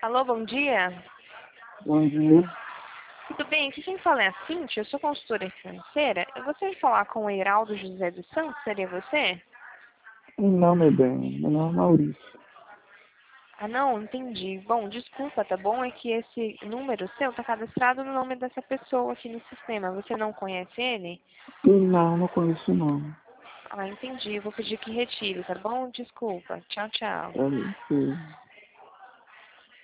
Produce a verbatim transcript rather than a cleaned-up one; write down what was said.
Alô, bom dia. Bom dia. Tudo bem? Aqui quem fala é a Cíntia, eu sou consultora financeira. Eu gostaria de falar com o Heraldo José dos Santos, seria você? Não, meu bem. Meu nome é Maurício. Ah, não, entendi. Bom, desculpa, tá bom? É que esse número seu tá cadastrado no nome dessa pessoa aqui no sistema. Você não conhece ele? Não, não conheço não. Ah, entendi. Vou pedir que retire, tá bom? Desculpa. Tchau, tchau. É isso.